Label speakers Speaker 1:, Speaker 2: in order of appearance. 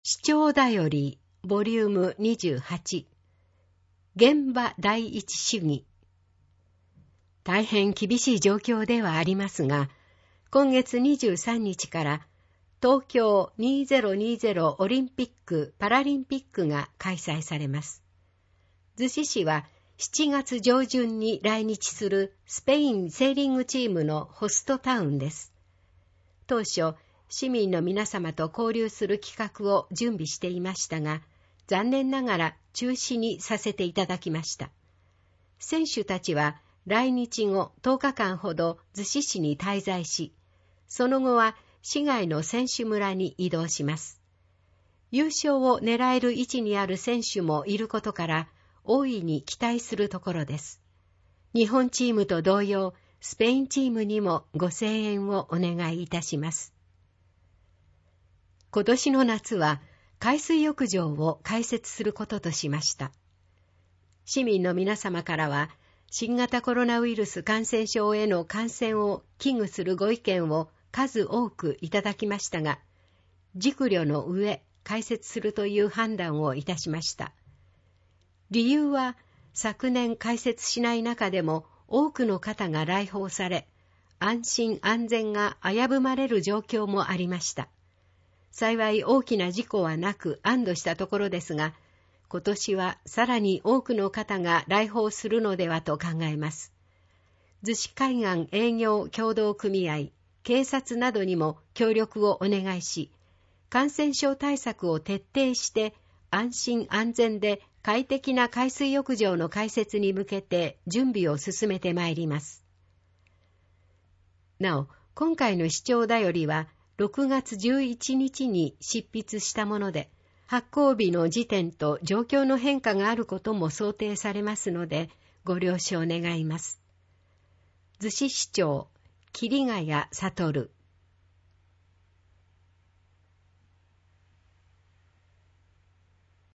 Speaker 1: 市長だよりボリューム28現場第一主義。大変厳しい状況ではありますが、今月23日から東京2020オリンピック・パラリンピックが開催されます。逗子市は7月上旬に来日するスペインセーリングチームのホストタウンです。当初、市民の皆様と交流する企画を準備していましたが、残念ながら中止にさせていただきました。選手たちは来日後10日間ほど逗子市に滞在し、その後は市外の選手村に移動します。優勝を狙える位置にある選手もいることから、大いに期待するところです。日本チームと同様、スペインチームにもご声援をお願いいたします。今年の夏は海水浴場を開設することとしました。市民の皆様からは、新型コロナウイルス感染症への感染を危惧するご意見を数多くいただきましたが、熟慮の上、開設するという判断をいたしました。理由は、昨年開設しない中でも多くの方が来訪され、安心安全が危ぶまれる状況もありました。幸い大きな事故はなく安堵したところですが、今年はさらに多くの方が来訪するのではと考えます。逗子海岸営業協同組合、警察などにも協力をお願いし、感染症対策を徹底して安心安全で快適な海水浴場の開設に向けて準備を進めてまいります。なお、今回の市長だよりは6月11日に執筆したもので、発行日の時点と状況の変化があることも想定されますので、ご了承願います。逗子市長、桐ヶ谷悟。